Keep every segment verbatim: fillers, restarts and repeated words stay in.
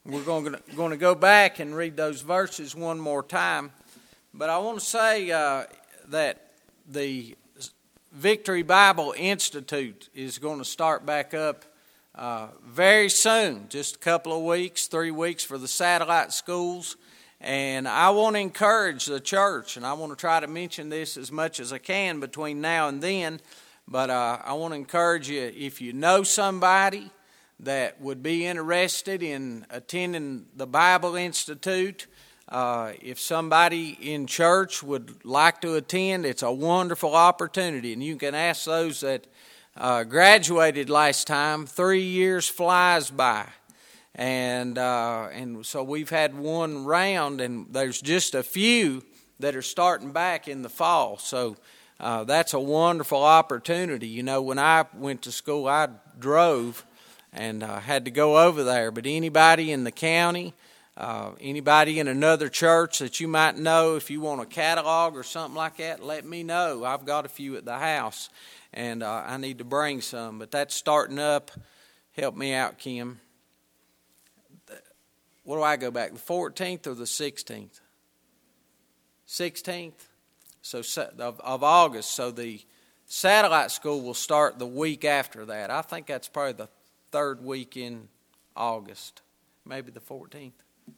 we're going to, going to go back and read those verses one more time. But I want to say uh, that the Victory Bible Institute is going to start back up uh, very soon, just a couple of weeks, three weeks for the satellite schools. And I want to encourage the church, and I want to try to mention this as much as I can between now and then, but uh, I want to encourage you, if you know somebody that would be interested in attending the Bible Institute, uh, if somebody in church would like to attend, it's a wonderful opportunity. And you can ask those that uh, graduated last time. Three years flies by. And uh, and so we've had one round, and there's just a few that are starting back in the fall. So uh, that's a wonderful opportunity. You know, when I went to school, I drove and uh, had to go over there. But anybody in the county, uh, anybody in another church that you might know, if you want a catalog or something like that, let me know. I've got a few at the house, and uh, I need to bring some. But that's starting up. Help me out, Kim. What do I go back, the fourteenth or the sixteenth? sixteenth so of, of August. So the satellite school will start the week after that. I think that's probably the third week in August, maybe the fourteenth.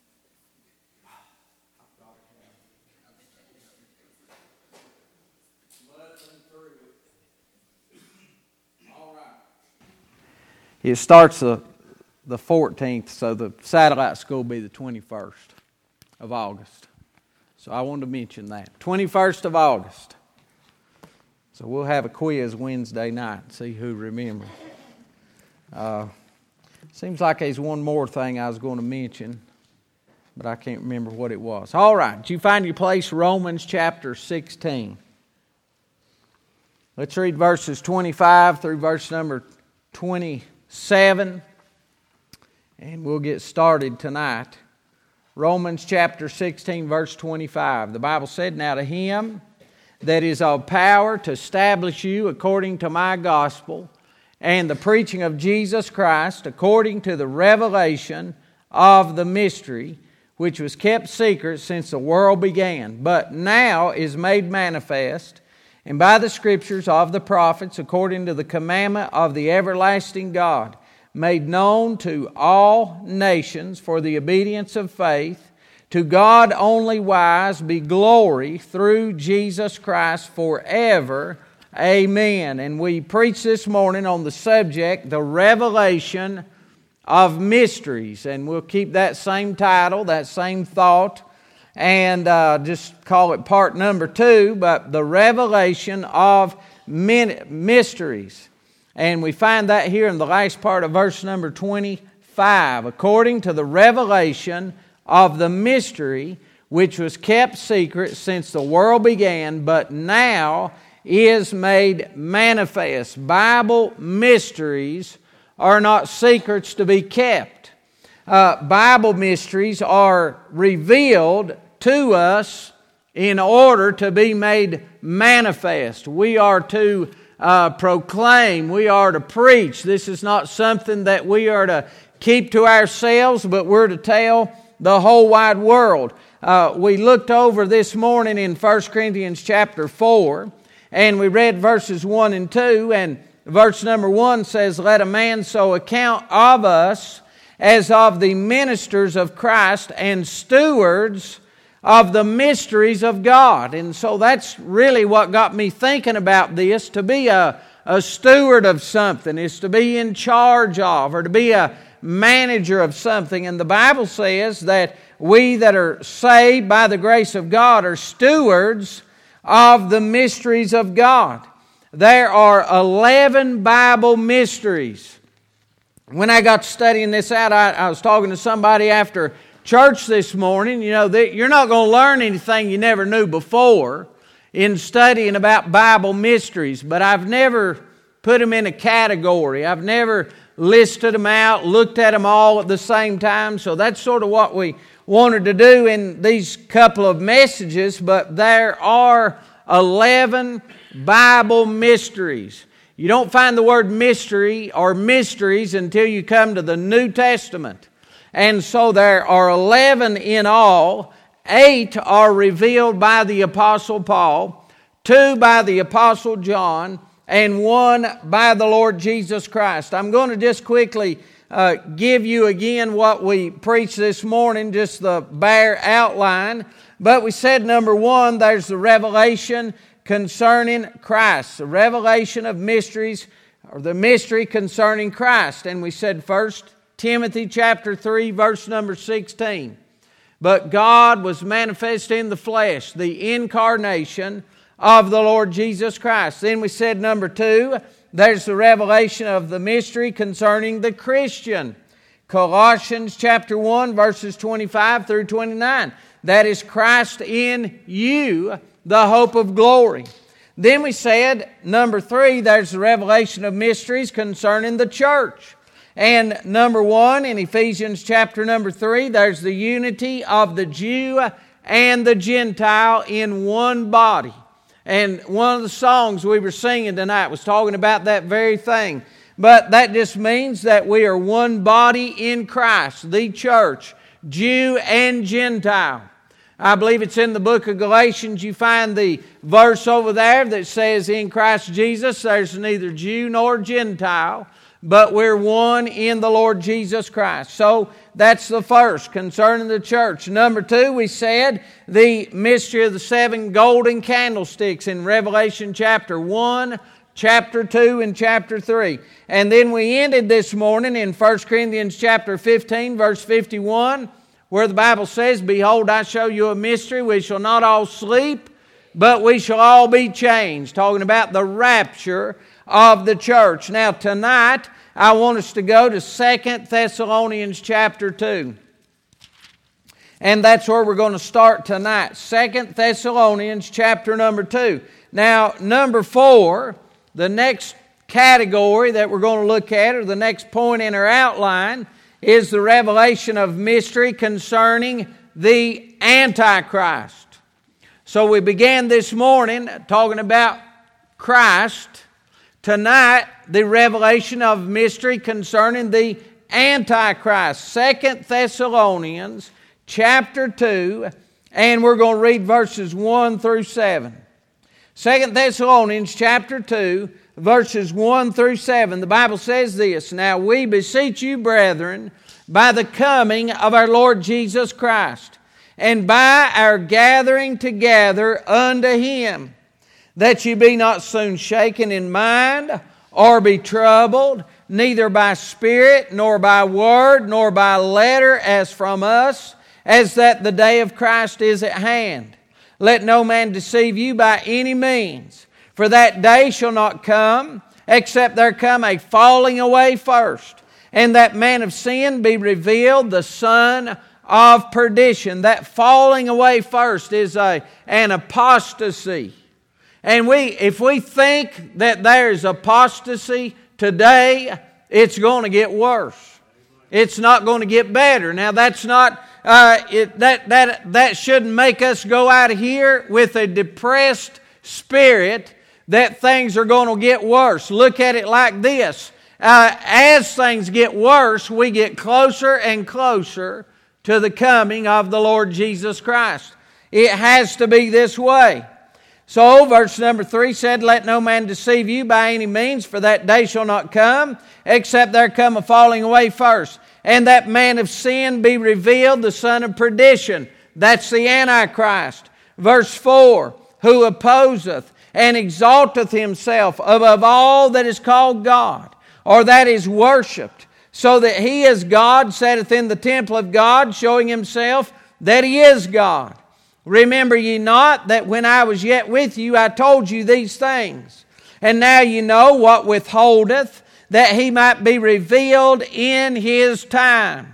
All right. It starts the the fourteenth, so the satellite school will be the twenty-first of August. So I wanted to mention that. twenty-first of August. So we'll have a quiz Wednesday night, see who remembers. Uh, seems like there's one more thing I was going to mention, but I can't remember what it was. All right, did you find your place? Romans chapter sixteen. Let's read verses twenty-five through verse number twenty-seven. And we'll get started tonight. Romans chapter sixteen, verse twenty-five. The Bible said, "Now to him that is of power to establish you according to my gospel and the preaching of Jesus Christ, according to the revelation of the mystery, which was kept secret since the world began, but now is made manifest, and by the scriptures of the prophets, according to the commandment of the everlasting God, made known to all nations for the obedience of faith. To God only wise be glory through Jesus Christ forever. Amen." And we preach this morning on the subject, the revelation of mysteries. And we'll keep that same title, that same thought, and uh, just call it part number two, but the revelation of mysteries. And we find that here in the last part of verse number twenty-five. "According to the revelation of the mystery, which was kept secret since the world began, but now is made manifest." Bible mysteries are not secrets to be kept. Uh, Bible mysteries are revealed to us in order to be made manifest. We are to Uh, proclaim, we are to preach. This is not something that we are to keep to ourselves, but we're to tell the whole wide world. Uh, we looked over this morning in First Corinthians chapter four, and we read verses one and two, and verse number one says, "Let a man so account of us as of the ministers of Christ and stewards of the mysteries of God." And so that's really what got me thinking about this. To be a, a steward of something is to be in charge of, or to be a manager of something. And the Bible says that we that are saved by the grace of God are stewards of the mysteries of God. There are eleven Bible mysteries. When I got studying this out, I, I was talking to somebody after church this morning. You know, that you're not going to learn anything you never knew before in studying about Bible mysteries, but I've never put them in a category. I've never listed them out, looked at them all at the same time. So that's sort of what we wanted to do in these couple of messages. But there are eleven Bible mysteries. You don't find the word mystery or mysteries until you come to the New Testament. And so there are eleven in all. Eight are revealed by the Apostle Paul, two by the Apostle John, and one by the Lord Jesus Christ. I'm going to just quickly uh, give you again what we preached this morning, just the bare outline. But we said, number one, there's the revelation concerning Christ, the revelation of mysteries, or the mystery concerning Christ. And we said First Timothy chapter three, verse number sixteen. But God was manifest in the flesh, the incarnation of the Lord Jesus Christ. Then we said number two, there's the revelation of the mystery concerning the Christian. Colossians chapter one, verses twenty-five through twenty-nine. That is Christ in you, the hope of glory. Then we said, number three, there's the revelation of mysteries concerning the church. And number one, in Ephesians chapter number three, there's the unity of the Jew and the Gentile in one body. And one of the songs we were singing tonight was talking about that very thing. But that just means that we are one body in Christ, the church, Jew and Gentile. I believe it's in the book of Galatians. You find the verse over there that says, in Christ Jesus, there's neither Jew nor Gentile, but we're one in the Lord Jesus Christ. So that's the first, concerning the church. Number two, we said the mystery of the seven golden candlesticks in Revelation chapter one, chapter two, and chapter three. And then we ended this morning in First Corinthians chapter fifteen, verse fifty-one, where the Bible says, behold, I show you a mystery. We shall not all sleep, but we shall all be changed. Talking about the rapture of the church. Now tonight, I want us to go to Second Thessalonians chapter two. And that's where we're going to start tonight. Second Thessalonians chapter number two. Now, number four, the next category that we're going to look at, or the next point in our outline, is the revelation of mystery concerning the Antichrist. So we began this morning talking about Christ. Tonight, the revelation of mystery concerning the Antichrist. Second Thessalonians chapter two, and we're going to read verses one through seven. Second Thessalonians chapter two, verses one through seven. The Bible says this, now we beseech you, brethren, by the coming of our Lord Jesus Christ, and by our gathering together unto Him, that ye be not soon shaken in mind, or be troubled, neither by spirit, nor by word, nor by letter as from us, as that the day of Christ is at hand. Let no man deceive you by any means, for that day shall not come, except there come a falling away first, and that man of sin be revealed, the son of perdition. That falling away first is a, an apostasy. And we, if we think that there's apostasy today, it's going to get worse. It's not going to get better. Now that's not, uh, it, that, that, that shouldn't make us go out of here with a depressed spirit that things are going to get worse. Look at it like this. Uh, as things get worse, we get closer and closer to the coming of the Lord Jesus Christ. It has to be this way. So, verse number three said, let no man deceive you by any means, for that day shall not come, except there come a falling away first, and that man of sin be revealed, the son of perdition. That's the Antichrist. Verse four, who opposeth and exalteth himself above all that is called God, or that is worshipped, so that he is God, sitteth in the temple of God, showing himself that he is God. Remember ye not that when I was yet with you, I told you these things. And now ye know what withholdeth, that he might be revealed in his time.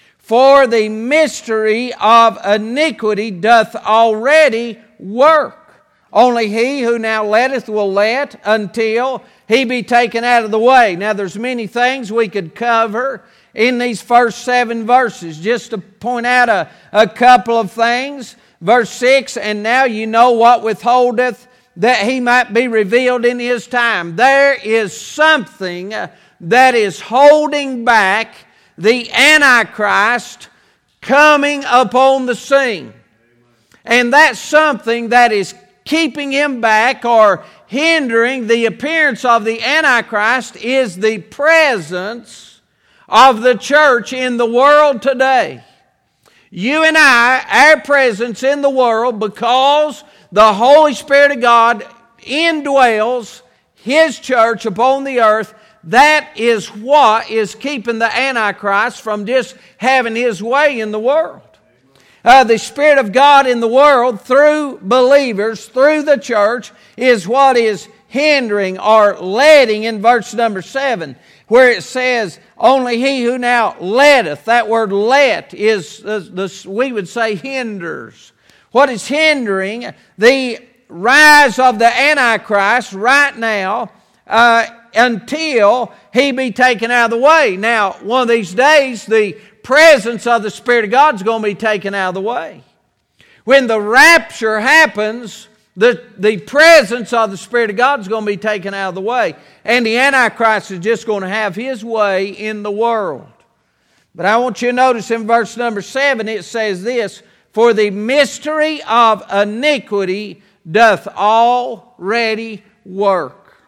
For the mystery of iniquity doth already work. Only he who now letteth will let until he be taken out of the way. Now there's many things we could cover in these first seven verses. Just to point out a, a couple of things. Verse six, and now you know what withholdeth, that he might be revealed in his time. There is something that is holding back the Antichrist coming upon the scene. And that's something that is keeping him back or hindering the appearance of the Antichrist is the presence of the church in the world today. You and I, our presence in the world, because the Holy Spirit of God indwells His church upon the earth, that is what is keeping the Antichrist from just having his way in the world. Uh, the Spirit of God in the world, through believers, through the church, is what is hindering or letting in verse number seven, where it says, only he who now letteth, that word let is, uh, the, we would say, hinders. What is hindering the rise of the Antichrist right now uh, until he be taken out of the way. Now, one of these days, the presence of the Spirit of God is going to be taken out of the way. When the rapture happens, the, the presence of the Spirit of God is going to be taken out of the way. And the Antichrist is just going to have his way in the world. But I want you to notice in verse number seven, it says this, for the mystery of iniquity doth already work.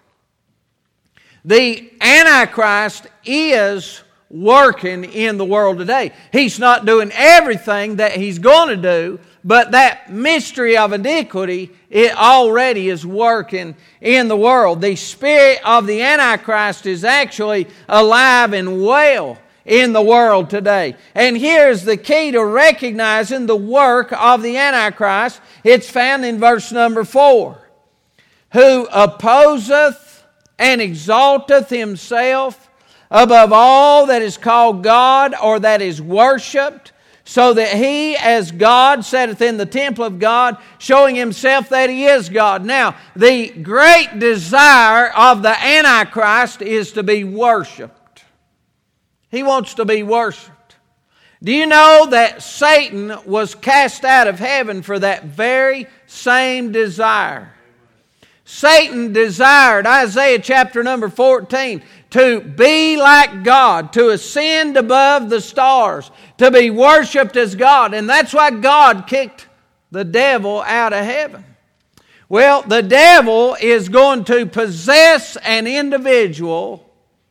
The Antichrist is working in the world today. He's not doing everything that he's going to do, but that mystery of iniquity, it already is working in the world. The spirit of the Antichrist is actually alive and well in the world today. And here's the key to recognizing the work of the Antichrist. It's found in verse number four. Who opposeth and exalteth himself above all that is called God or that is worshipped, so that he as God sitteth in the temple of God, showing himself that he is God. Now, the great desire of the Antichrist is to be worshipped. He wants to be worshipped. Do you know that Satan was cast out of heaven for that very same desire? Satan desired, Isaiah chapter number fourteen, to be like God, to ascend above the stars, to be worshipped as God. And that's why God kicked the devil out of heaven. Well, the devil is going to possess an individual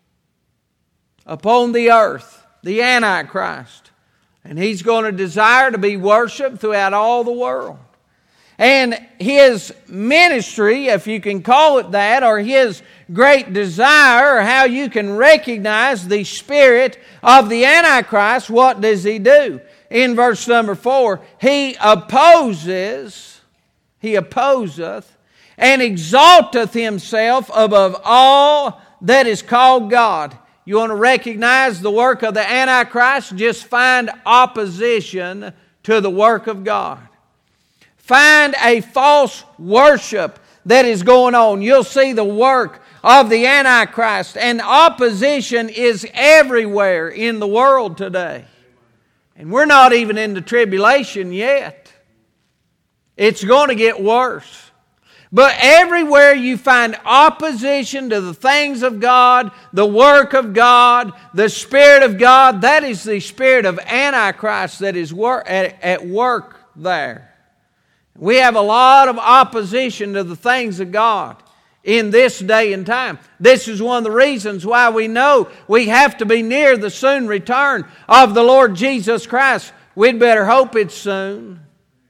upon the earth, the Antichrist. And he's going to desire to be worshipped throughout all the world. And his ministry, if you can call it that, or his great desire, or how you can recognize the spirit of the Antichrist, what does he do? In verse number four, he opposes, he opposeth, and exalteth himself above all that is called God. You want to recognize the work of the Antichrist? Just find opposition to the work of God. Find a false worship that is going on. You'll see the work of the Antichrist. And opposition is everywhere in the world today. And we're not even in the tribulation yet. It's going to get worse. But everywhere you find opposition to the things of God, the work of God, the Spirit of God, that is the spirit of Antichrist that is wor- at, at work there. We have a lot of opposition to the things of God in this day and time. This is one of the reasons why we know we have to be near the soon return of the Lord Jesus Christ. We'd better hope it's soon.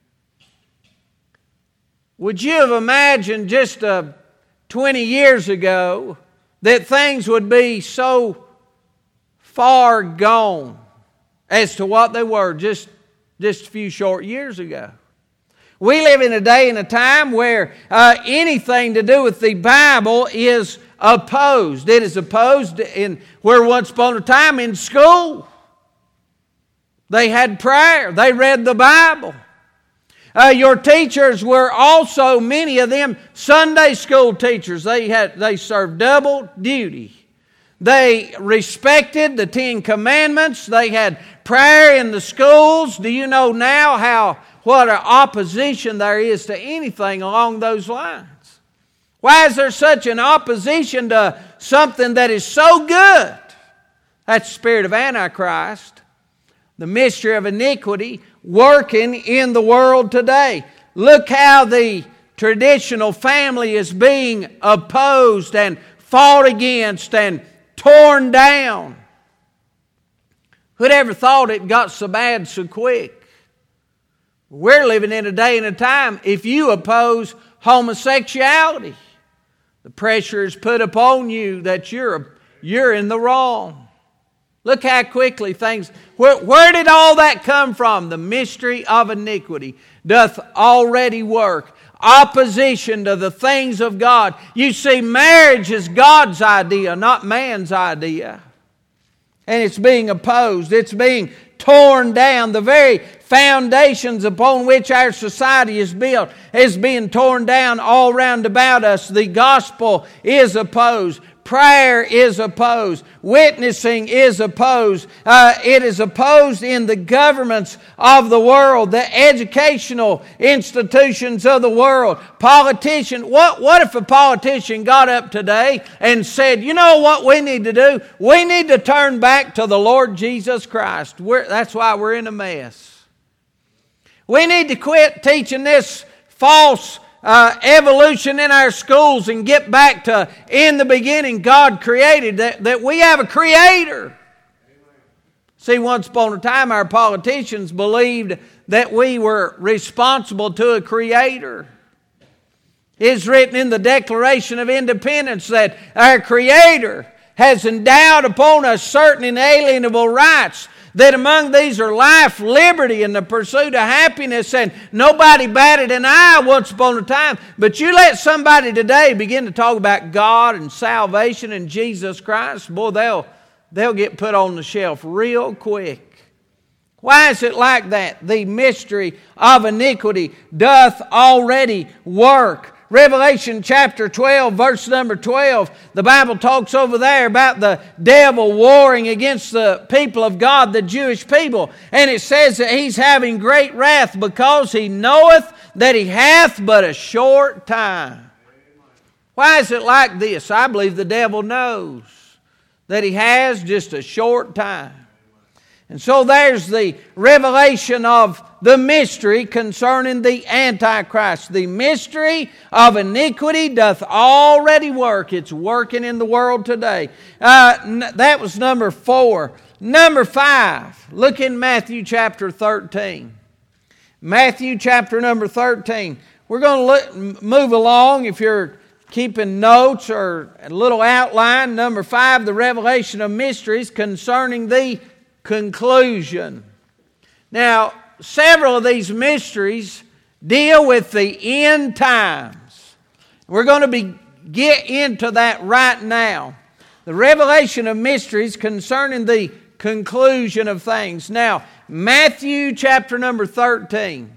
Would you have imagined just uh, twenty years ago that things would be so far gone as to what they were just, just a few short years ago? We live in a day and a time where uh, anything to do with the Bible is opposed. It is opposed in where once upon a time in school they had prayer. They read the Bible. Uh, your teachers were also, many of them, Sunday school teachers. They had they served double duty. They respected the Ten Commandments. They had prayer in the schools. Do you know now how what an opposition there is to anything along those lines? Why is there such an opposition to something that is so good? That's the spirit of Antichrist. The mystery of iniquity working in the world today. Look how the traditional family is being opposed and fought against and torn down. Who'd ever thought it got so bad so quick? We're living in a day and a time, if you oppose homosexuality, the pressure is put upon you that you're, you're in the wrong. Look how quickly things... Where, where did all that come from? The mystery of iniquity doth already work. Opposition to the things of God. You see, marriage is God's idea, not man's idea. And it's being opposed. It's being torn down. The very foundations upon which our society is built is being torn down all round about us. The gospel is opposed. Prayer is opposed. Witnessing is opposed. Uh, it is opposed in the governments of the world, the educational institutions of the world. Politicians. What, what if a politician got up today and said, you know what we need to do? We need to turn back to the Lord Jesus Christ. We're, that's why we're in a mess. We need to quit teaching this false Uh, evolution in our schools and get back to in the beginning God created, that, that we have a creator. See, once upon a time our politicians believed that we were responsible to a creator. It's written in the Declaration of Independence that our creator has endowed upon us certain inalienable rights, that among these are life, liberty, and the pursuit of happiness, and nobody batted an eye once upon a time. But you let somebody today begin to talk about God and salvation and Jesus Christ, boy, they'll, they'll get put on the shelf real quick. Why is it like that? The mystery of iniquity doth already work. Revelation chapter twelve, verse number twelve, the Bible talks over there about the devil warring against the people of God, the Jewish people. And it says that he's having great wrath because he knoweth that he hath but a short time. Why is it like this? I believe the devil knows that he has just a short time. And so there's the revelation of the mystery concerning the Antichrist. The mystery of iniquity doth already work. It's working in the world today. Uh, n- that was number four. Number five, look in Matthew chapter thirteen. Matthew chapter number thirteen. We're going to look, move along. If you're keeping notes or a little outline, number five, the revelation of mysteries concerning the conclusion. Now, several of these mysteries deal with the end times. We're going to be get into that right now. The revelation of mysteries concerning the conclusion of things. Now, Matthew chapter number thirteen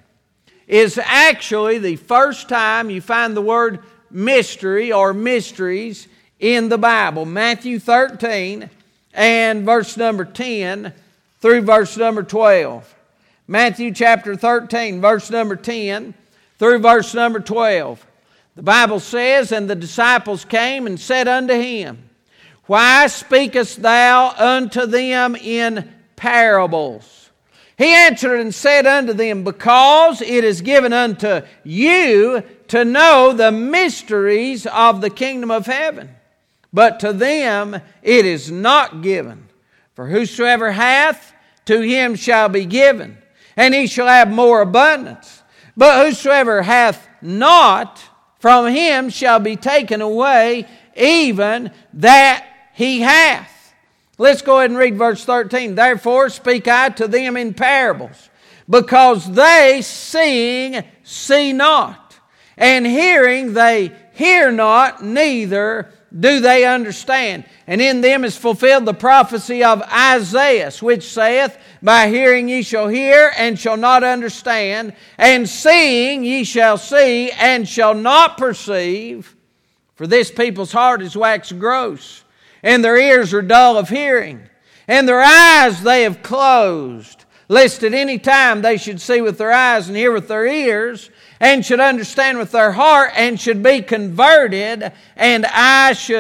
is actually the first time you find the word mystery or mysteries in the Bible. Matthew thirteen and verse number ten through verse number twelve. Matthew chapter thirteen, verse number ten through verse number twelve. The Bible says, and the disciples came and said unto him, why speakest thou unto them in parables? He answered and said unto them, because it is given unto you to know the mysteries of the kingdom of heaven, but to them it is not given. For whosoever hath, to him shall be given, and he shall have more abundance. But whosoever hath not, from him shall be taken away even that he hath. Let's go ahead and read verse thirteen. Therefore speak I to them in parables, because they seeing see not, and hearing they hear not, neither do they understand. And in them is fulfilled the prophecy of Isaiah, which saith, by hearing ye shall hear, and shall not understand, and seeing ye shall see, and shall not perceive. For this people's heart is waxed gross, and their ears are dull of hearing, and their eyes they have closed, lest at any time they should see with their eyes, and hear with their ears, and should understand with their heart, and should be converted, and I should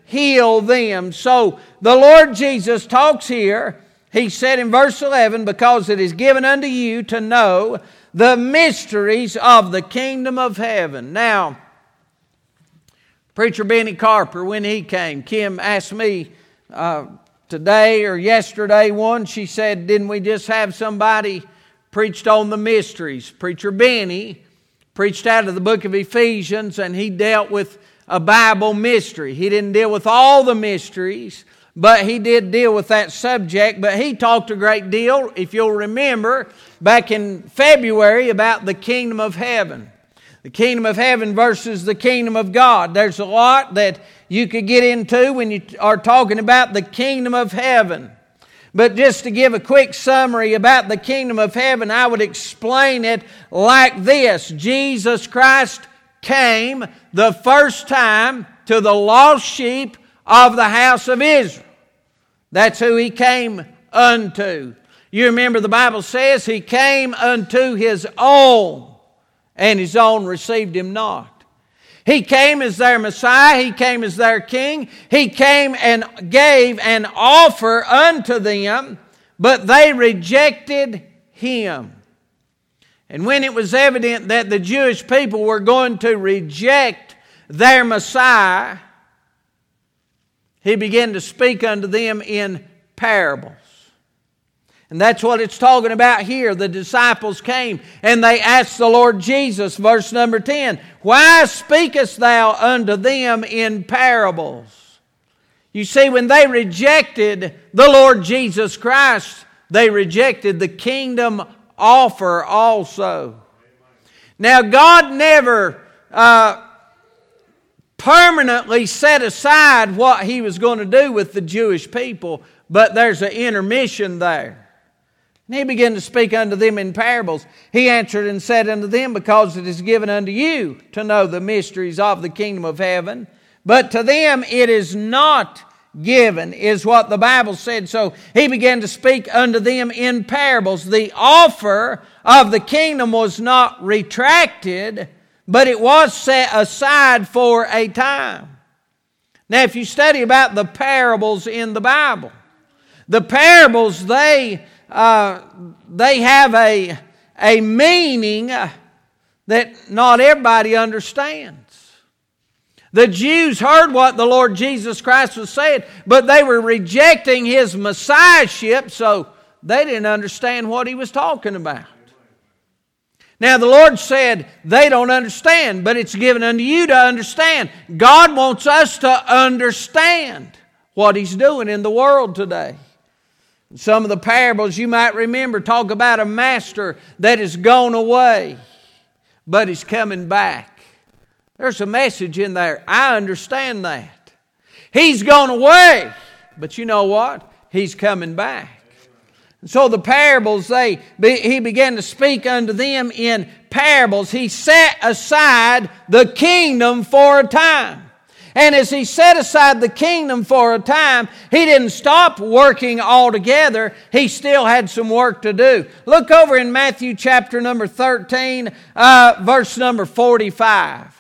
heal them. So the Lord Jesus talks here. He said in verse eleven, because it is given unto you to know the mysteries of the kingdom of heaven. Now, Preacher Benny Carper, when he came, Kim asked me uh, today or yesterday one, she said, didn't we just have somebody preached on the mysteries? Preacher Benny preached out of the book of Ephesians, and he dealt with a Bible mystery. He didn't deal with all the mysteries, but he did deal with that subject. But he talked a great deal, if you'll remember, back in February about the kingdom of heaven. The kingdom of heaven versus the kingdom of God. There's a lot that you could get into when you are talking about the kingdom of heaven. But just to give a quick summary about the kingdom of heaven, I would explain it like this. Jesus Christ came the first time to the lost sheep of the house of Israel. That's who He came unto. You remember the Bible says He came unto His own, and His own received Him not. He came as their Messiah. He came as their King. He came and gave an offer unto them, but they rejected Him. And when it was evident that the Jewish people were going to reject their Messiah, He began to speak unto them in parables. And that's what it's talking about here. The disciples came and they asked the Lord Jesus, verse number ten, why speakest thou unto them in parables? You see, when they rejected the Lord Jesus Christ, they rejected the kingdom offer also. Now, God never uh, permanently set aside what He was going to do with the Jewish people, but there's an intermission there. And He began to speak unto them in parables. He answered and said unto them, because it is given unto you to know the mysteries of the kingdom of heaven, but to them it is not given, is what the Bible said. So He began to speak unto them in parables. The offer of the kingdom was not retracted, but it was set aside for a time. Now, if you study about the parables in the Bible, the parables, they uh, they have a, a meaning that not everybody understands. The Jews heard what the Lord Jesus Christ was saying, but they were rejecting His Messiahship, so they didn't understand what He was talking about. Now the Lord said, they don't understand, but it's given unto you to understand. God wants us to understand what He's doing in the world today. Some of the parables you might remember talk about a master that has gone away, but he's coming back. There's a message in there. I understand that. He's gone away, but you know what? He's coming back. And so the parables, they he began to speak unto them in parables. He set aside the kingdom for a time. And as He set aside the kingdom for a time, He didn't stop working altogether. He still had some work to do. Look over in Matthew chapter number thirteen, uh, verse number forty-five.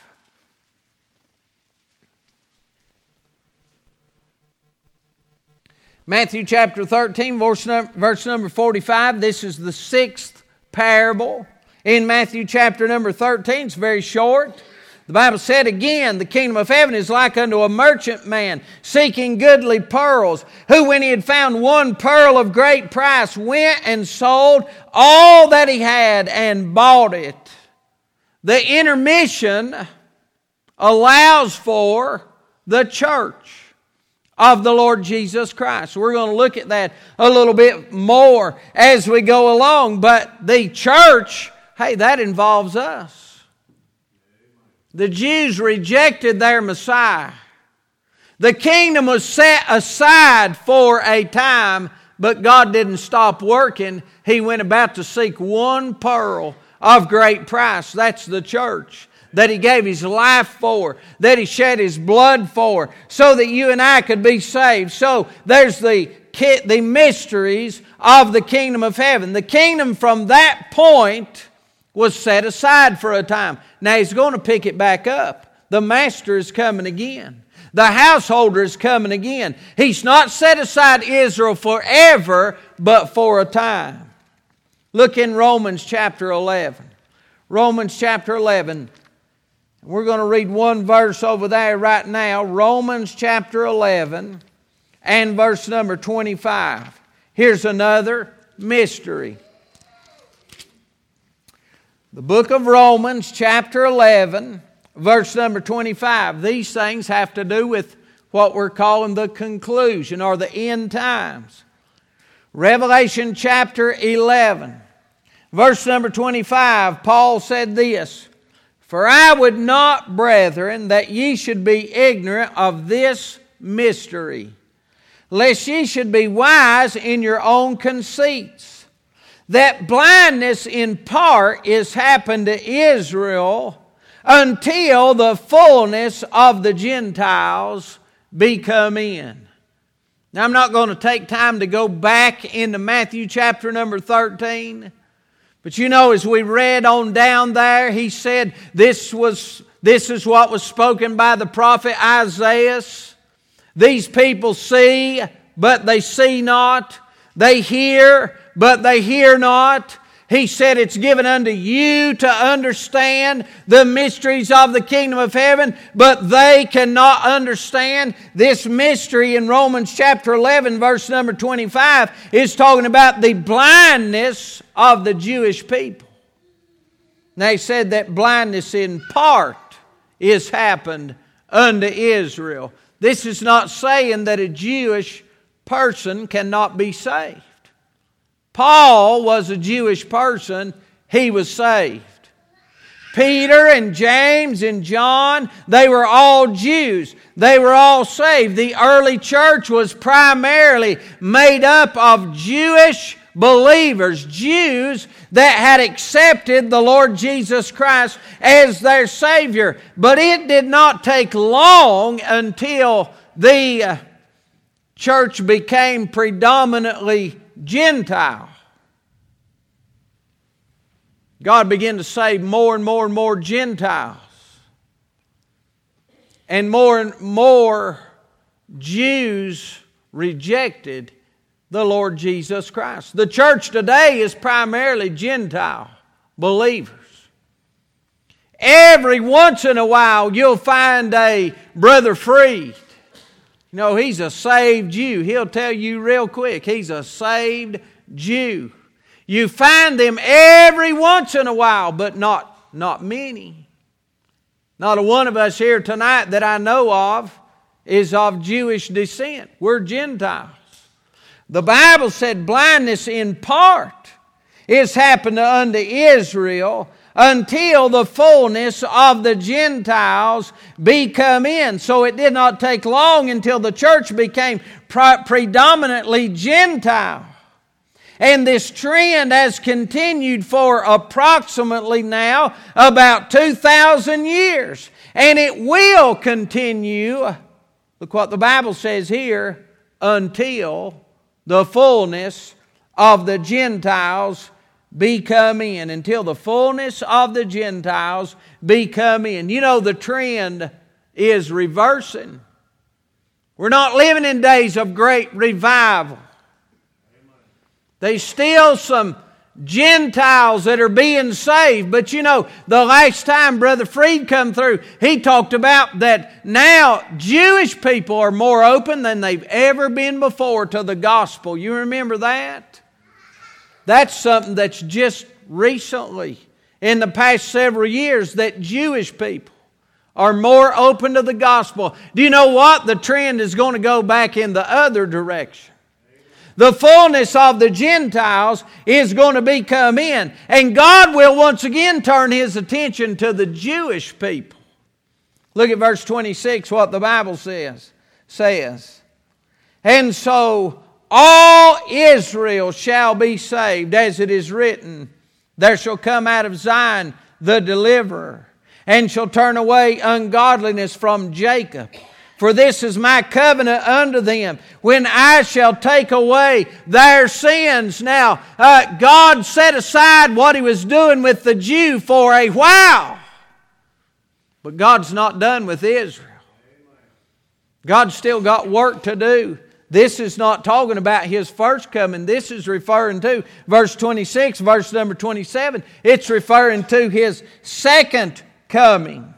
Matthew chapter thirteen, verse number, verse number forty-five. This is the sixth parable in Matthew chapter number thirteen. It's very short. The Bible said again, the kingdom of heaven is like unto a merchant man seeking goodly pearls, who when he had found one pearl of great price, went and sold all that he had and bought it. The intermission allows for the church of the Lord Jesus Christ. We're going to look at that a little bit more as we go along. But the church, hey, that involves us. The Jews rejected their Messiah. The kingdom was set aside for a time, but God didn't stop working. He went about to seek one pearl of great price. That's the church that He gave His life for, that He shed His blood for, so that you and I could be saved. So there's the, the mysteries of the kingdom of heaven. The kingdom from that point was set aside for a time. Now He's going to pick it back up. The Master is coming again. The householder is coming again. He's not set aside Israel forever, but for a time. Look in Romans chapter eleven. Romans chapter eleven. We're going to read one verse over there right now. Romans chapter eleven and verse number twenty-five. Here's another mystery. The book of Romans chapter eleven, verse number twenty-five. These things have to do with what we're calling the conclusion or the end times. Revelation chapter eleven, verse number twenty-five, Paul said this, "For I would not, brethren, that ye should be ignorant of this mystery, lest ye should be wise in your own conceits, that blindness in part is happened to Israel until the fullness of the Gentiles be come in." Now, I'm not going to take time to go back into Matthew chapter number thirteen. But you know, as we read on down there, he said this was this is what was spoken by the prophet Isaiah. These people see, but they see not. They hear, but they hear not. He said it's given unto you to understand the mysteries of the kingdom of heaven, but they cannot understand. This mystery in Romans chapter eleven, verse number twenty-five, is talking about the blindness of the Jewish people. And they said that blindness in part is happened unto Israel. This is not saying that a Jewish person cannot be saved. Paul was a Jewish person. He was saved. Peter and James and John, they were all Jews. They were all saved. The early church was primarily made up of Jewish believers, Jews that had accepted the Lord Jesus Christ as their Savior. But it did not take long until the church became predominantly Gentile. God began to save more and more and more Gentiles. And more and more Jews rejected the Lord Jesus Christ. The church today is primarily Gentile believers. Every once in a while you'll find a Brother Freed. You know, he's a saved Jew. He'll tell you real quick, he's a saved Jew. You find them every once in a while, but not, not many. Not a one of us here tonight that I know of is of Jewish descent. We're Gentiles. The Bible said blindness in part is happened unto Israel until the fullness of the Gentiles be come in. So it did not take long until the church became pre- predominantly Gentile. And this trend has continued for approximately now about two thousand years. And it will continue, look what the Bible says here, until the fullness of the Gentiles be come in. Until the fullness of the Gentiles be come in. You know, the trend is reversing. We're not living in days of great revival. There's still some Gentiles that are being saved. But you know, the last time Brother Freed come through, he talked about that now Jewish people are more open than they've ever been before to the gospel. You remember that? That's something that's just recently, in the past several years, that Jewish people are more open to the gospel. Do you know what? The trend is going to go back in the other direction. The fullness of the Gentiles is going to be come in. And God will once again turn His attention to the Jewish people. Look at verse twenty-six, what the Bible says. says. And so all Israel shall be saved, as it is written, there shall come out of Zion the deliverer, and shall turn away ungodliness from Jacob. For this is my covenant unto them, when I shall take away their sins. Now, uh, God set aside what He was doing with the Jew for a while. But God's not done with Israel. God's still got work to do. This is not talking about His first coming. This is referring to verse twenty-six, verse number twenty-seven. It's referring to His second coming.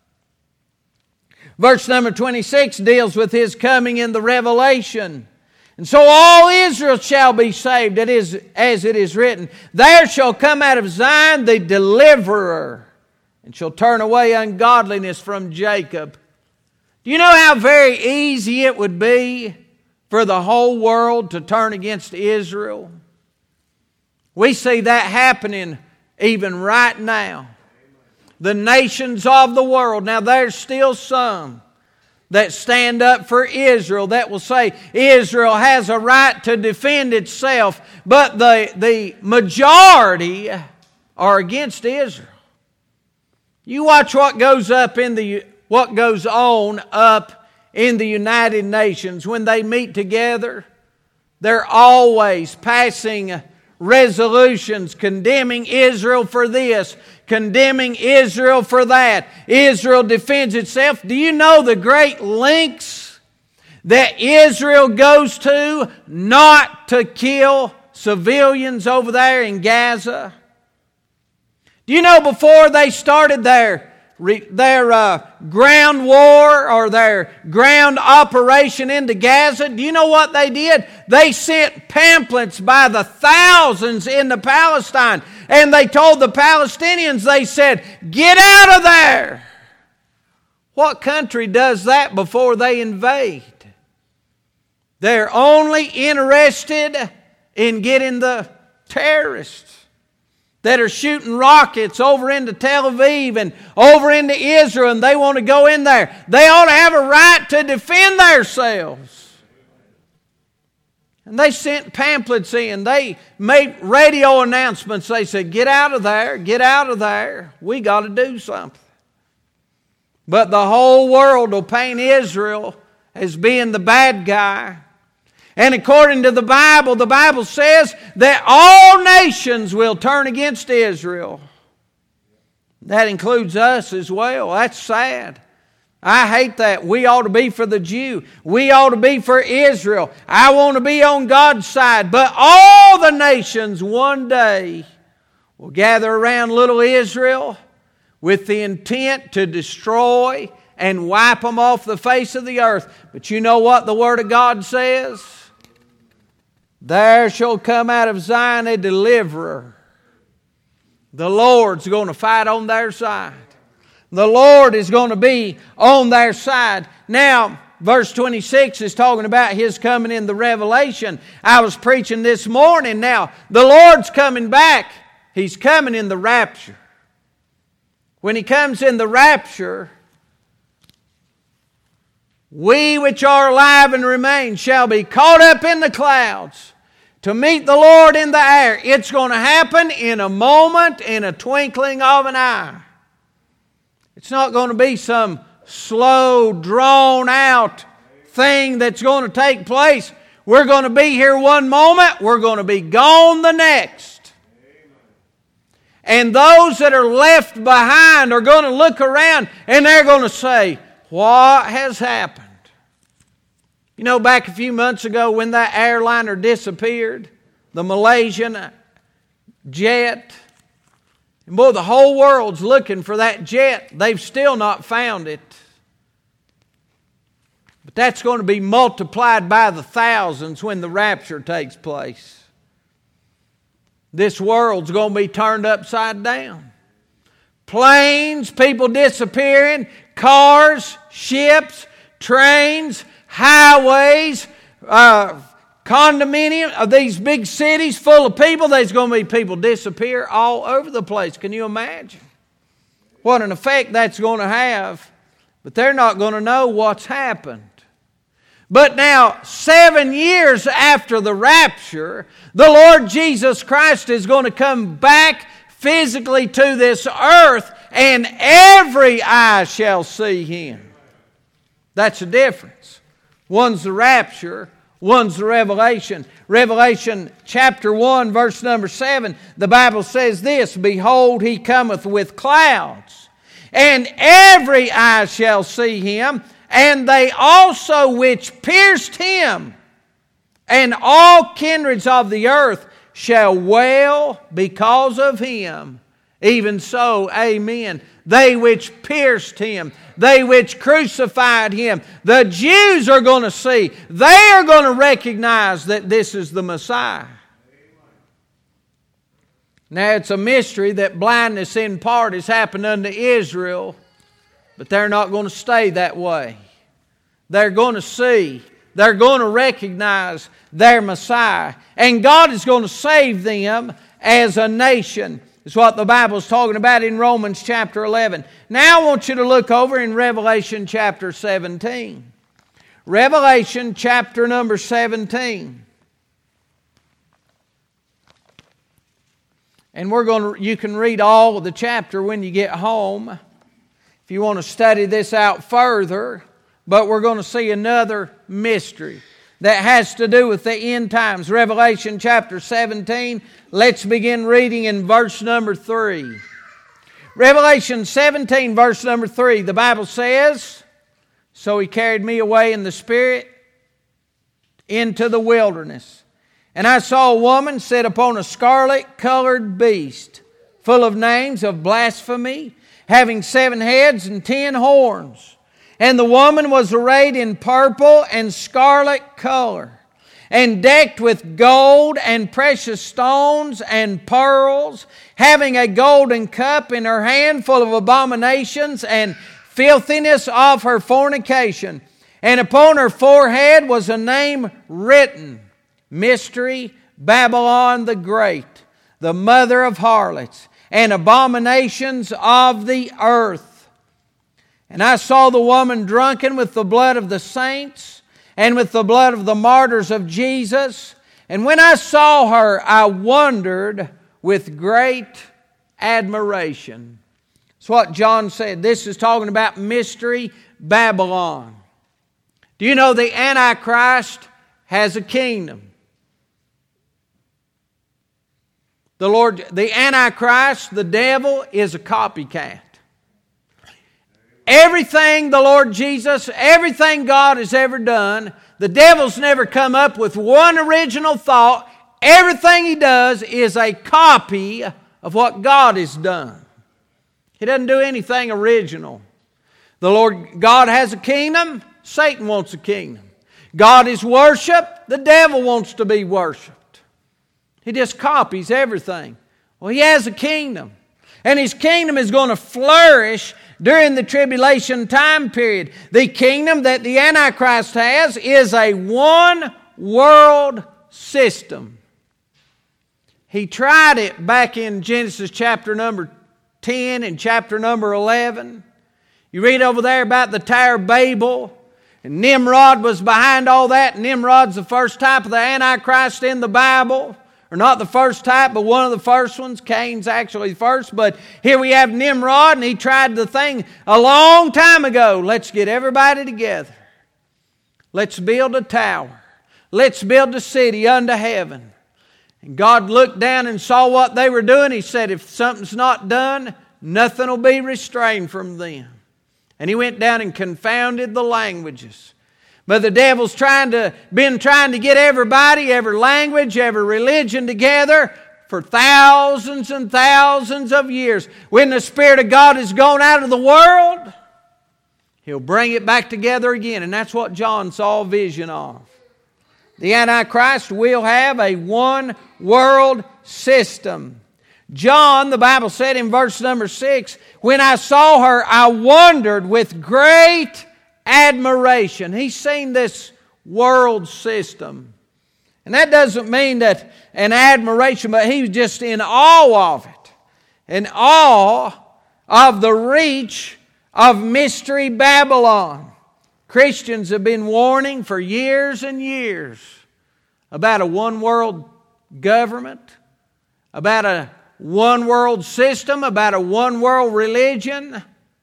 Verse number twenty-six deals with His coming in the revelation. And so all Israel shall be saved, it is, as it is written, there shall come out of Zion the deliverer, and shall turn away ungodliness from Jacob. Do you know how very easy it would be for the whole world to turn against Israel? We see that happening even right now. The nations of the world. Now there's still some that stand up for Israel, that will say Israel has a right to defend itself, but the, the majority are against Israel. You watch what goes up in the what goes on up in the United Nations when they meet together. They're always passing resolutions condemning Israel for this, condemning Israel for that. Israel defends itself. Do you know the great lengths that Israel goes to not to kill civilians over there in Gaza? Do you know before they started their their uh, ground war or their ground operation into Gaza, do you know what they did? They sent pamphlets by the thousands into Palestine, and they told the Palestinians, they said, get out of there. What country does that before they invade? They're only interested in getting the terrorists that are shooting rockets over into Tel Aviv and over into Israel, and they want to go in there. They ought to have a right to defend themselves. And they sent pamphlets in. They made radio announcements. They said, get out of there, get out of there. We got to do something. But the whole world will paint Israel as being the bad guy. And according to the Bible, the Bible says that all nations will turn against Israel. That includes us as well. That's sad. I hate that. We ought to be for the Jew. We ought to be for Israel. I want to be on God's side. But all the nations one day will gather around little Israel with the intent to destroy and wipe them off the face of the earth. But you know what the Word of God says? There shall come out of Zion a deliverer. The Lord's going to fight on their side. The Lord is going to be on their side. Now, verse twenty-six is talking about His coming in the revelation. I was preaching this morning. Now, the Lord's coming back. He's coming in the rapture. When He comes in the rapture, we which are alive and remain shall be caught up in the clouds to meet the Lord in the air. It's going to happen in a moment, in a twinkling of an eye. It's not going to be some slow, drawn-out thing that's going to take place. We're going to be here one moment, we're going to be gone the next. And those that are left behind are going to look around and they're going to say, what has happened? You know, back a few months ago when that airliner disappeared, the Malaysian jet, and boy, the whole world's looking for that jet. They've still not found it. But that's going to be multiplied by the thousands when the rapture takes place. This world's going to be turned upside down. Planes, people disappearing, cars, ships, trains, highways, uh, condominium of these big cities full of people. There's going to be people disappear all over the place. Can you imagine what an effect that's going to have? But they're not going to know what's happened. But now, seven years after the rapture, the Lord Jesus Christ is going to come back physically to this earth, and every eye shall see Him. That's the difference. One's the rapture, one's the revelation. Revelation chapter one, verse number seven, the Bible says this, behold, He cometh with clouds, and every eye shall see Him, and they also which pierced him, and all kindreds of the earth shall wail because of him. Even so, amen. They which pierced him, they which crucified him, the Jews are going to see, they are going to recognize that this is the Messiah. Now it's a mystery that blindness in part has happened unto Israel, but they're not going to stay that way. They're going to see, they're going to recognize their Messiah, and God is going to save them as a nation. It's what the Bible is talking about in Romans chapter eleven. Now I want you to look over in Revelation chapter seventeen. Revelation chapter number seventeen. And we're going to, you can read all of the chapter when you get home if you want to study this out further. But we're going to see another mystery that has to do with the end times. Revelation chapter seventeen. Let's begin reading in verse number three. Revelation seventeen, verse number three. The Bible says, "So he carried me away in the Spirit into the wilderness. And I saw a woman sit upon a scarlet-colored beast, full of names of blasphemy, having seven heads and ten horns. And the woman was arrayed in purple and scarlet color, and decked with gold and precious stones and pearls, having a golden cup in her hand full of abominations and filthiness of her fornication. And upon her forehead was a name written, Mystery, Babylon the Great, the mother of harlots and abominations of the earth. And I saw the woman drunken with the blood of the saints and with the blood of the martyrs of Jesus. And when I saw her, I wondered with great admiration." That's what John said. This is talking about Mystery Babylon. Do you know the Antichrist has a kingdom? The Lord, the Antichrist, the devil, is a copycat. Everything the Lord Jesus, everything God has ever done, the devil's never come up with one original thought. Everything he does is a copy of what God has done. He doesn't do anything original. The Lord God has a kingdom, Satan wants a kingdom. God is worshiped, the devil wants to be worshiped. He just copies everything. Well, he has a kingdom. And his kingdom is going to flourish during the tribulation time period. The kingdom that the Antichrist has is a one world system. He tried it back in Genesis chapter number ten and chapter number eleven. You read over there about the Tower of Babel. And Nimrod was behind all that. Nimrod's the first type of the Antichrist in the Bible. Or not the first type, but one of the first ones. Cain's actually the first. But here we have Nimrod, and he tried the thing a long time ago. Let's get everybody together. Let's build a tower. Let's build a city unto heaven. And God looked down and saw what they were doing. He said, if something's not done, nothing will be restrained from them. And he went down and confounded the languages. But the devil's trying to, been trying to get everybody, every language, every religion together for thousands and thousands of years. When the Spirit of God is gone out of the world, He'll bring it back together again. And that's what John saw a vision of. The Antichrist will have a one world system. John, the Bible said in verse number six, when I saw her, I wondered with great admiration. He's seen this world system. And that doesn't mean that an admiration, but he was just in awe of it. In awe of the reach of Mystery Babylon. Christians have been warning for years and years about a one world government, about a one world system, about a one world religion.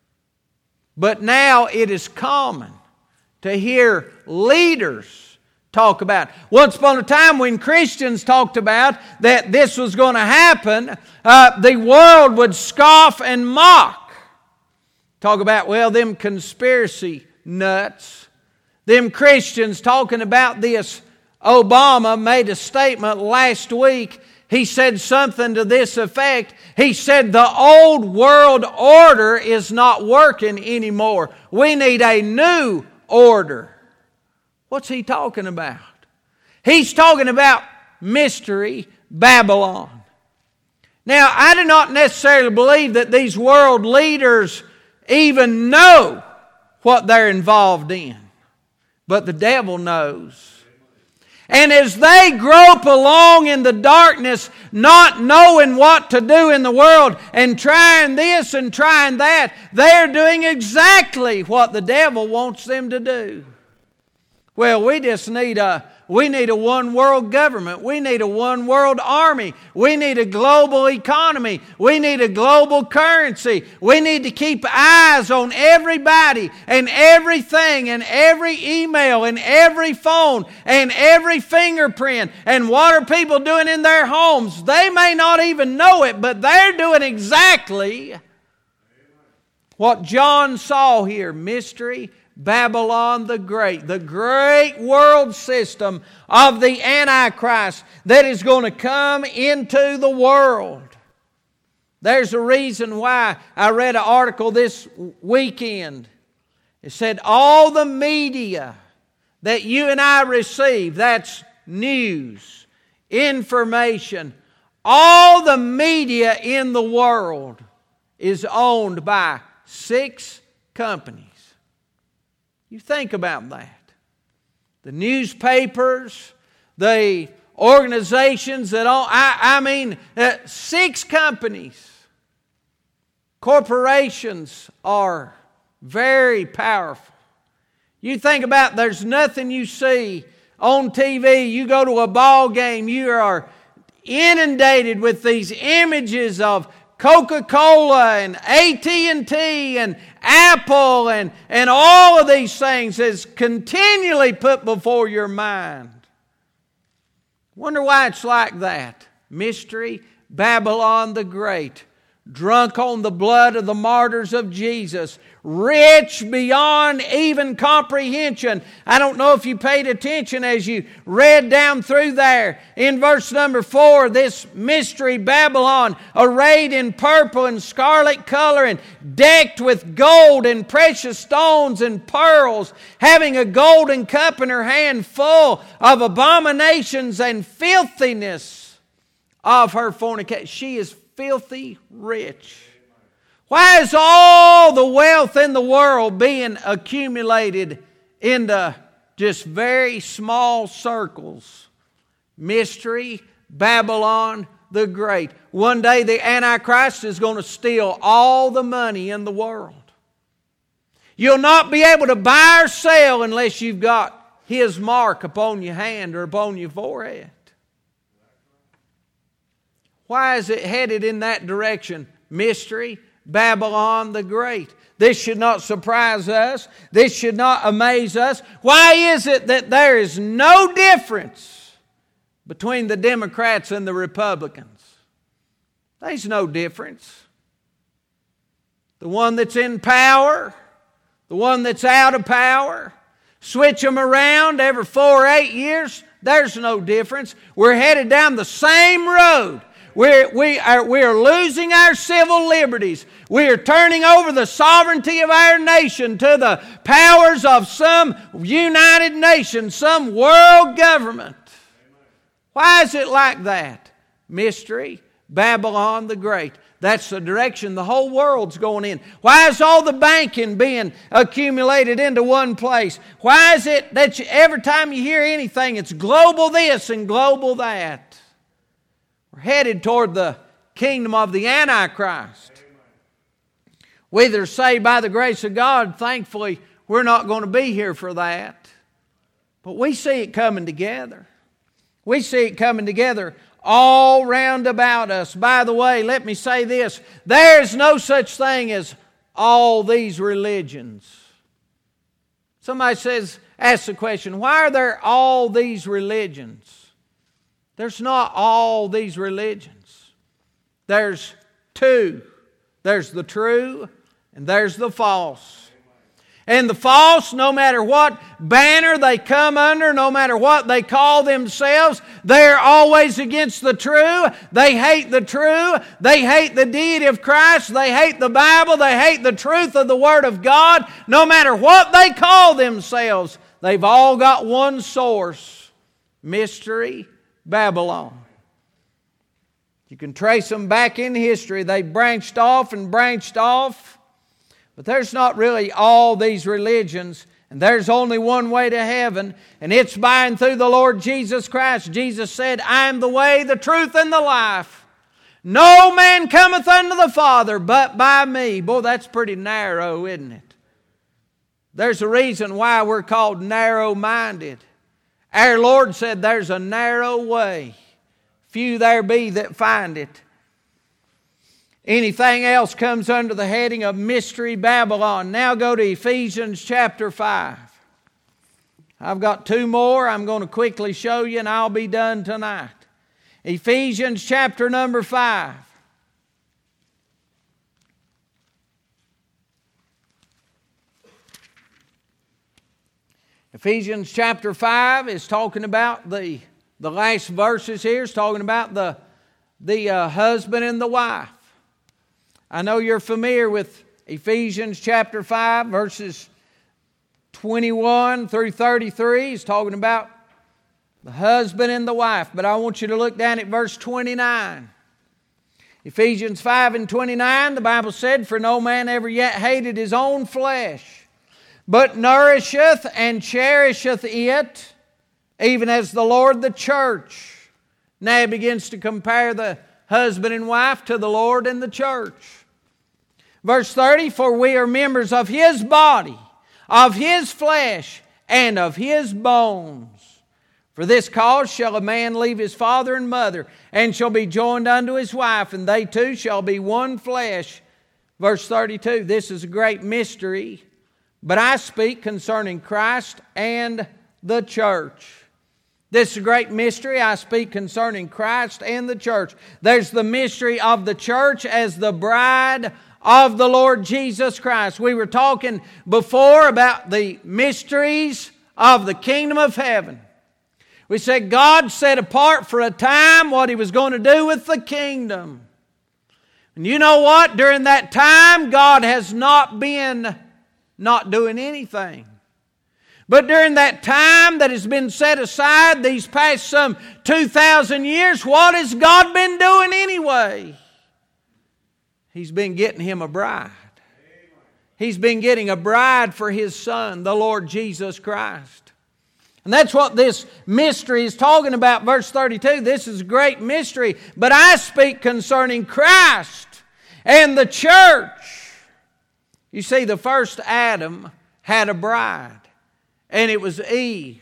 But now it is common to hear leaders talk about. Once upon a time when Christians talked about that this was going to happen, uh, the world would scoff and mock. Talk about, well, them conspiracy nuts. Them Christians talking about this. Obama made a statement last week. He said something to this effect. He said the old world order is not working anymore. We need a new order. What's he talking about? He's talking about Mystery Babylon. Now, I do not necessarily believe that these world leaders even know what they're involved in. But the devil knows. And as they grope along in the darkness, not knowing what to do in the world, and trying this and trying that, they're doing exactly what the devil wants them to do. Well, we just need a We need a one world government. We need a one world army. We need a global economy. We need a global currency. We need to keep eyes on everybody and everything and every email and every phone and every fingerprint. And what are people doing in their homes? They may not even know it, but they're doing exactly what John saw here. Mystery Babylon the Great, the great world system of the Antichrist that is going to come into the world. There's a reason why. I read an article this weekend. It said all the media that you and I receive, that's news, information, all the media in the world is owned by six companies. You think about that. The newspapers, the organizations that own, I, I mean, uh, six companies. Corporations are very powerful. You think about, there's nothing you see on T V. You go to a ball game, you are inundated with these images of Coca-Cola and A T and T and Apple and, and all of these things is continually put before your mind. Wonder why it's like that. Mystery Babylon the Great, drunk on the blood of the martyrs of Jesus, rich beyond even comprehension. I don't know if you paid attention as you read down through there. In verse number four, this Mystery Babylon, arrayed in purple and scarlet color and decked with gold and precious stones and pearls, having a golden cup in her hand full of abominations and filthiness of her fornication. She is filthy rich. Why is all the wealth in the world being accumulated into just very small circles? Mystery Babylon the Great. One day the Antichrist is going to steal all the money in the world. You'll not be able to buy or sell unless you've got his mark upon your hand or upon your forehead. Why is it headed in that direction? Mystery Babylon the Great. This should not surprise us. This should not amaze us. Why is it that there is no difference between the Democrats and the Republicans? There's no difference. The one that's in power, the one that's out of power, switch them around every four or eight years, there's no difference. We're headed down the same road. We're, we, are, we are losing our civil liberties. We are turning over the sovereignty of our nation to the powers of some United Nations, some world government. Why is it like that? Mystery Babylon the Great. That's the direction the whole world's going in. Why is all the banking being accumulated into one place? Why is it that you, every time you hear anything, it's global this and global that? We're headed toward the kingdom of the Antichrist. We that are saved by the grace of God, thankfully, we're not going to be here for that. But we see it coming together. We see it coming together all round about us. By the way, let me say this. There's no such thing as all these religions. Somebody says, ask the question, why are there all these religions? There's not all these religions. There's two. There's the true and there's the false. And the false, no matter what banner they come under, no matter what they call themselves, they're always against the true. They hate the true. They hate the deity of Christ. They hate the Bible. They hate the truth of the Word of God. No matter what they call themselves, they've all got one source: Mystery Babylon. You can trace them back in history. They branched off and branched off. But there's not really all these religions, and there's only one way to heaven, and it's by and through the Lord Jesus Christ. Jesus said, "I am the way, the truth, and the life. No man cometh unto the Father but by me." Boy, that's pretty narrow, isn't it? There's a reason why we're called narrow-minded. Our Lord said there's a narrow way. Few there be that find it. Anything else comes under the heading of Mystery Babylon. Now go to Ephesians chapter five. I've got two more I'm going to quickly show you, and I'll be done tonight. Ephesians chapter number five. Ephesians chapter five is talking about the, the last verses here. It's talking about the, the uh, husband and the wife. I know you're familiar with Ephesians chapter five, verses twenty-one through thirty-three. It's talking about the husband and the wife. But I want you to look down at verse twenty-nine. Ephesians five and twenty-nine, the Bible said, "For no man ever yet hated his own flesh, but nourisheth and cherisheth it, even as the Lord the church." Now he begins to compare the husband and wife to the Lord and the church. Verse thirty, "For we are members of His body, of His flesh, and of His bones. For this cause shall a man leave his father and mother, and shall be joined unto his wife, and they two shall be one flesh." Verse thirty-two, "This is a great mystery, but I speak concerning Christ and the church." This is a great mystery. I speak concerning Christ and the church. There's the mystery of the church as the bride of the Lord Jesus Christ. We were talking before about the mysteries of the kingdom of heaven. We said God set apart for a time what He was going to do with the kingdom. And you know what? During that time, God has not been not doing anything. But during that time that has been set aside, these past some two thousand years, what has God been doing anyway? He's been getting Him a bride. He's been getting a bride for His Son, the Lord Jesus Christ. And that's what this mystery is talking about. Verse thirty-two, "This is a great mystery, but I speak concerning Christ and the church." You see, the first Adam had a bride, and it was Eve.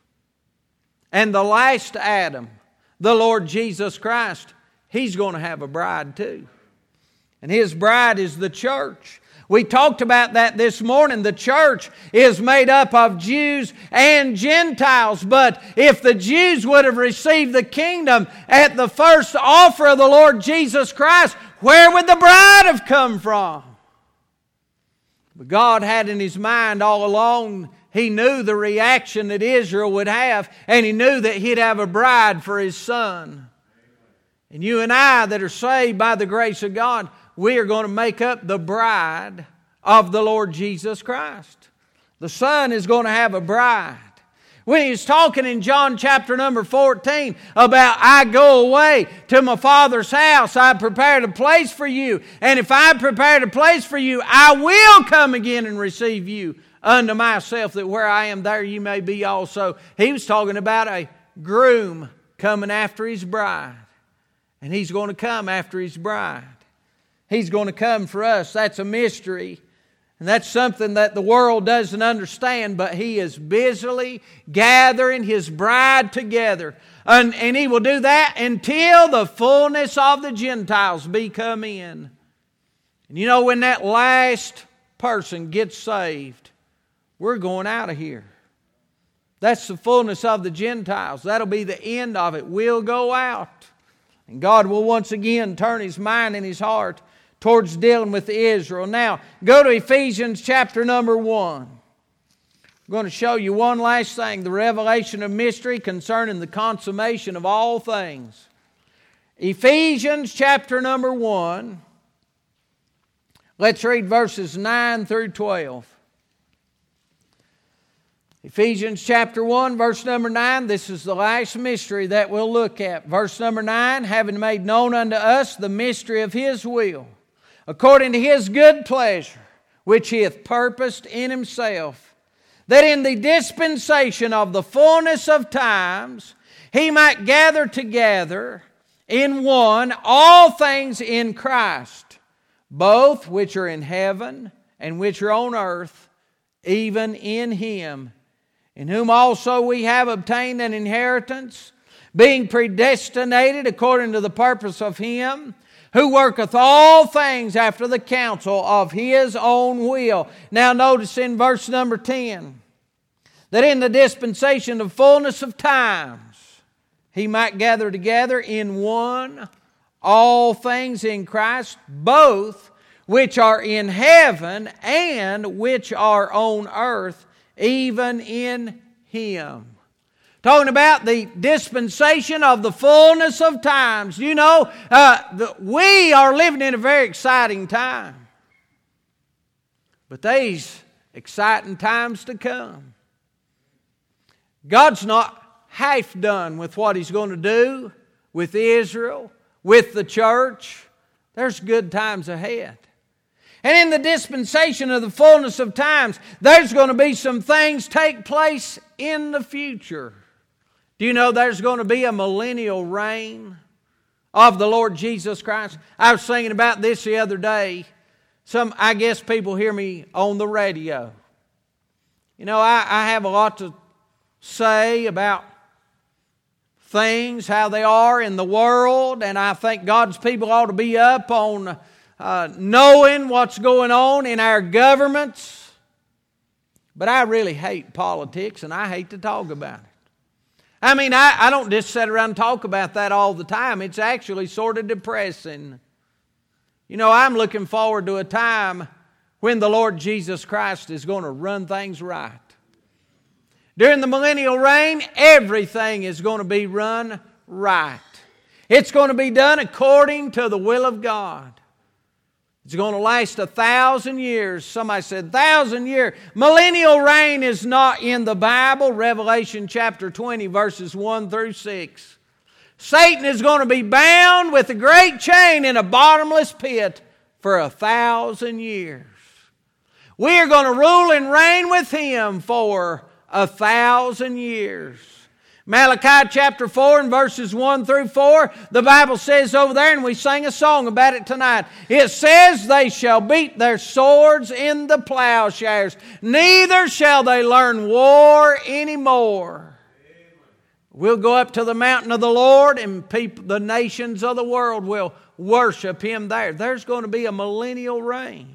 And the last Adam, the Lord Jesus Christ, He's going to have a bride too. And His bride is the church. We talked about that this morning. The church is made up of Jews and Gentiles. But if the Jews would have received the kingdom at the first offer of the Lord Jesus Christ, where would the bride have come from? But God had in His mind all along, He knew the reaction that Israel would have, and He knew that He'd have a bride for His Son. And you and I that are saved by the grace of God, we are going to make up the bride of the Lord Jesus Christ. The Son is going to have a bride. When He was talking in John chapter number fourteen about, "I go away to my Father's house, I prepared a place for you. And if I prepared a place for you, I will come again and receive you unto myself, that where I am, there you may be also." He was talking about a groom coming after his bride. And He's going to come after His bride. He's going to come for us. That's a mystery. And that's something that the world doesn't understand. But He is busily gathering His bride together. And, and He will do that until the fullness of the Gentiles be come in. And you know, when that last person gets saved, we're going out of here. That's the fullness of the Gentiles. That'll be the end of it. We'll go out. And God will once again turn His mind and His heart towards dealing with Israel. Now, go to Ephesians chapter number one. I'm going to show you one last thing, the revelation of mystery concerning the consummation of all things. Ephesians chapter number one. Let's read verses nine through twelve. Ephesians chapter one, verse number nine. This is the last mystery that we'll look at. Verse number nine, having made known unto us the mystery of His will, according to His good pleasure, which He hath purposed in Himself, that in the dispensation of the fullness of times He might gather together in one all things in Christ, both which are in heaven and which are on earth, even in Him, in whom also we have obtained an inheritance, being predestinated according to the purpose of Him, who worketh all things after the counsel of His own will. Now notice in verse number ten, that in the dispensation of fullness of times, He might gather together in one all things in Christ, both which are in heaven and which are on earth, even in Him. Talking about the dispensation of the fullness of times. You know, uh, the, we are living in a very exciting time. But these exciting times to come. God's not half done with what He's going to do with Israel, with the church. There's good times ahead. And in the dispensation of the fullness of times, there's going to be some things take place in the future. Do you know there's going to be a millennial reign of the Lord Jesus Christ? I was thinking about this the other day. Some, I guess people hear me on the radio. You know, I, I have a lot to say about things, how they are in the world, and I think God's people ought to be up on uh, knowing what's going on in our governments. But I really hate politics, and I hate to talk about it. I mean, I, I don't just sit around and talk about that all the time. It's actually sort of depressing. You know, I'm looking forward to a time when the Lord Jesus Christ is going to run things right. During the millennial reign, everything is going to be run right. It's going to be done according to the will of God. It's going to last a thousand years. Somebody said, thousand years. Millennial reign is not in the Bible. Revelation chapter twenty, verses one through six. Satan is going to be bound with a great chain in a bottomless pit for a thousand years. We are going to rule and reign with Him for a thousand years. Malachi chapter four and verses one through four, the Bible says over there, and we sang a song about it tonight. It says, they shall beat their swords in the plowshares, neither shall they learn war anymore. We'll go up to the mountain of the Lord, and people, the nations of the world will worship Him there. There's going to be a millennial reign.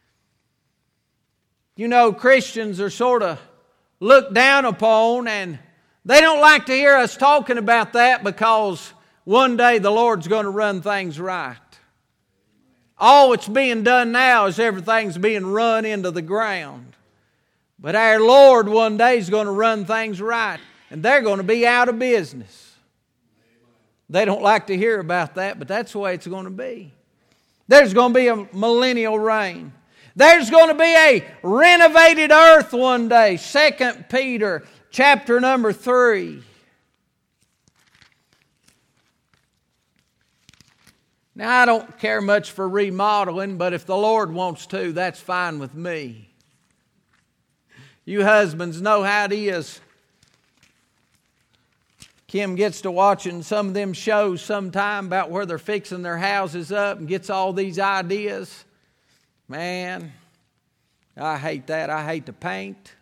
You know, Christians are sort of looked down upon, and they don't like to hear us talking about that because one day the Lord's going to run things right. All that's being done now is everything's being run into the ground. But our Lord one day is going to run things right, and they're going to be out of business. They don't like to hear about that, but that's the way it's going to be. There's going to be a millennial reign. There's going to be a renovated earth one day. Second Peter chapter number three. Now, I don't care much for remodeling, but if the Lord wants to, that's fine with me. You husbands know how it is. Kim gets to watching some of them shows sometime about where they're fixing their houses up and gets all these ideas. Man, I hate that. I hate to paint.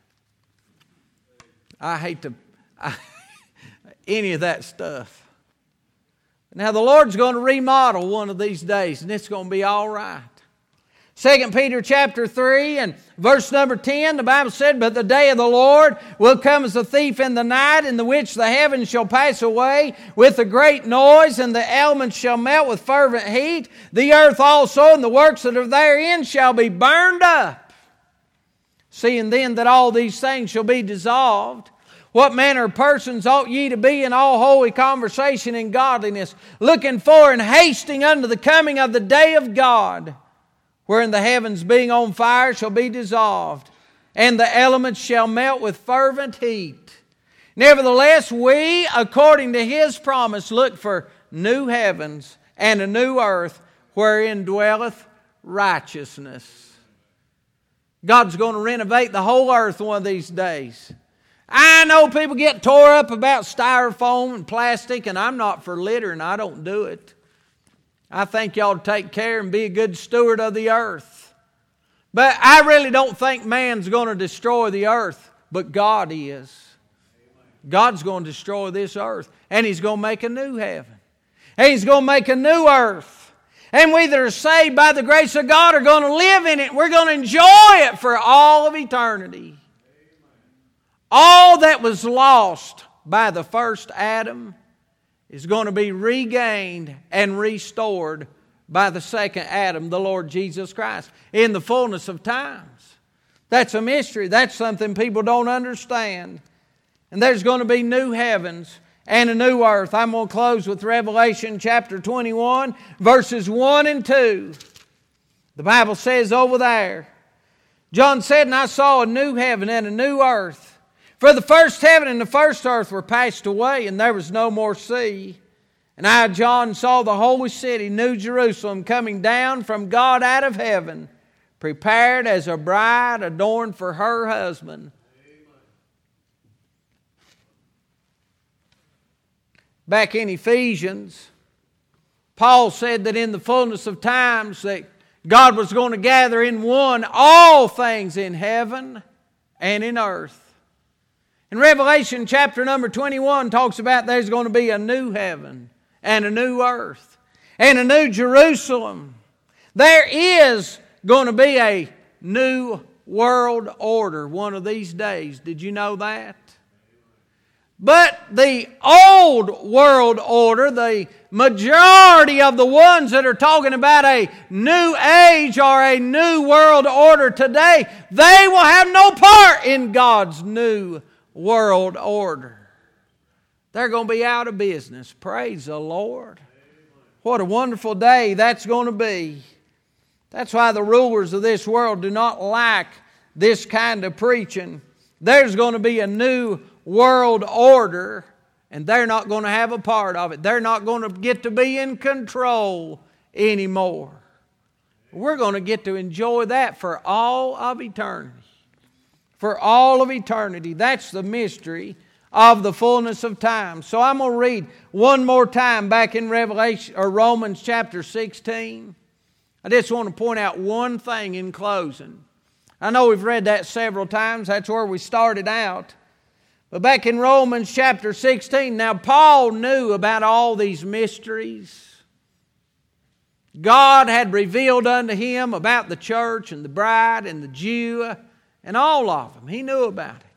I hate to, I, any of that stuff. Now the Lord's going to remodel one of these days, and it's going to be all right. Second Peter chapter three and verse number ten, the Bible said, "But the day of the Lord will come as a thief in the night, in the which the heavens shall pass away with a great noise, and the elements shall melt with fervent heat. The earth also and the works that are therein shall be burned up. Seeing then that all these things shall be dissolved, what manner of persons ought ye to be in all holy conversation and godliness, looking for and hasting unto the coming of the day of God, wherein the heavens being on fire shall be dissolved, and the elements shall melt with fervent heat. Nevertheless, we, according to His promise, look for new heavens and a new earth, wherein dwelleth righteousness." God's going to renovate the whole earth one of these days. I know people get tore up about styrofoam and plastic, and I'm not for litter, and I don't do it. I think y'all take care and be a good steward of the earth. But I really don't think man's going to destroy the earth, but God is. God's going to destroy this earth, and He's going to make a new heaven. And He's going to make a new earth. And we that are saved by the grace of God are going to live in it. We're going to enjoy it for all of eternity. All that was lost by the first Adam is going to be regained and restored by the second Adam, the Lord Jesus Christ, in the fullness of times. That's a mystery. That's something people don't understand. And there's going to be new heavens and a new earth. I'm going to close with Revelation chapter twenty-one, verses one and two. The Bible says over there, John said, "And I saw a new heaven and a new earth. For the first heaven and the first earth were passed away, and there was no more sea. And I, John, saw the holy city, New Jerusalem, coming down from God out of heaven, prepared as a bride adorned for her husband." Back in Ephesians, Paul said that in the fullness of times that God was going to gather in one all things in heaven and in earth. And Revelation chapter number twenty-one talks about there's going to be a new heaven and a new earth and a new Jerusalem. There is going to be a new world order one of these days. Did you know that? But the old world order, the majority of the ones that are talking about a new age or a new world order today, they will have no part in God's new world order. They're going to be out of business. Praise the Lord. What a wonderful day that's going to be. That's why the rulers of this world do not like this kind of preaching. There's going to be a new world order, and they're not going to have a part of it. They're not going to get to be in control anymore. We're going to get to enjoy that for all of eternity. For all of eternity. That's the mystery of the fullness of time. So I'm going to read one more time back in Revelation or Romans chapter sixteen. I just want to point out one thing in closing. I know we've read that several times. That's where we started out. But back in Romans chapter sixteen, now Paul knew about all these mysteries. God had revealed unto him about the church and the bride and the Jew and all of them. He knew about it.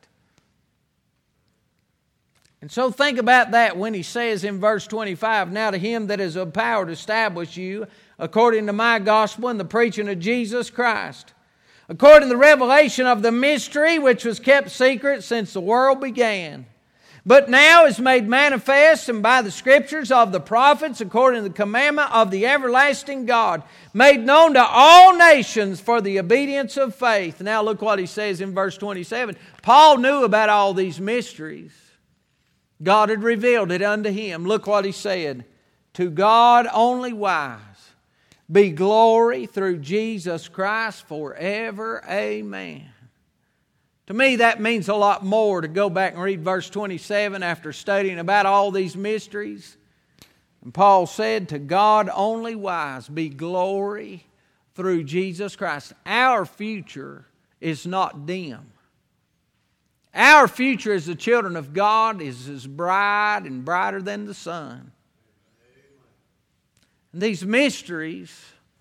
And so think about that when he says in verse twenty-five, "Now to him that is of power to establish you according to my gospel and the preaching of Jesus Christ, according to the revelation of the mystery which was kept secret since the world began, but now is made manifest and by the scriptures of the prophets according to the commandment of the everlasting God, made known to all nations for the obedience of faith." Now look what he says in verse twenty-seven. Paul knew about all these mysteries. God had revealed it unto him. Look what he said. "To God only wise be glory through Jesus Christ forever. Amen." To me, that means a lot more to go back and read verse twenty-seven after studying about all these mysteries. And Paul said, "To God only wise be glory through Jesus Christ." Our future is not dim. Our future as the children of God is as bright and brighter than the sun. And these mysteries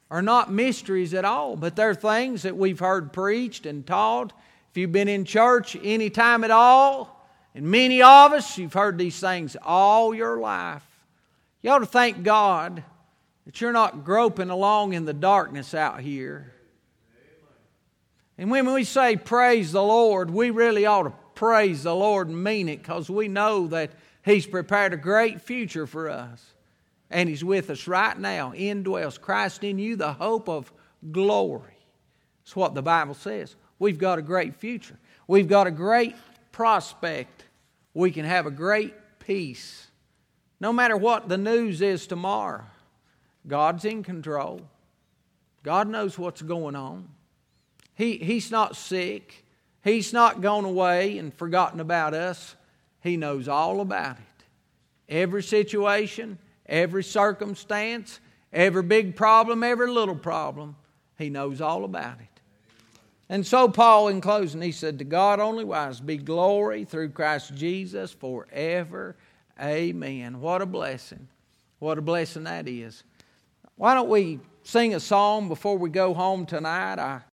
are not mysteries at all, but they're things that we've heard preached and taught. If you've been in church any time at all, and many of us, you've heard these things all your life. You ought to thank God that you're not groping along in the darkness out here. And when we say praise the Lord, we really ought to praise the Lord and mean it, because we know that He's prepared a great future for us. And He's with us right now. Indwells Christ in you, the hope of glory. That's what the Bible says. We've got a great future. We've got a great prospect. We can have a great peace. No matter what the news is tomorrow, God's in control. God knows what's going on. He, he's not sick. He's not gone away and forgotten about us. He knows all about it. Every situation, every circumstance, every big problem, every little problem, He knows all about it. And so Paul, in closing, he said, to God only wise be glory through Christ Jesus forever. Amen. What a blessing. What a blessing that is. Why don't we sing a song before we go home tonight? I